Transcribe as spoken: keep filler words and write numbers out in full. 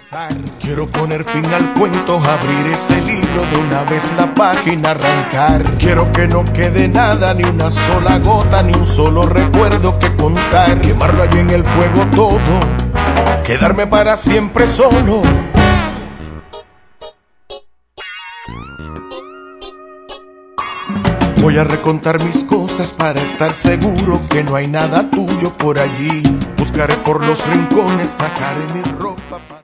comenzar. Quiero poner fin al cuento, abrir ese libro, de una vez la página arrancar. Quiero que no quede nada, ni una sola gota, ni un solo recuerdo que contar. Quemarlo allí en el fuego todo, quedarme para siempre solo. Voy a recontar mis cosas para estar seguro que no hay nada tuyo por allí. Buscaré por los rincones, sacaré mi ropa.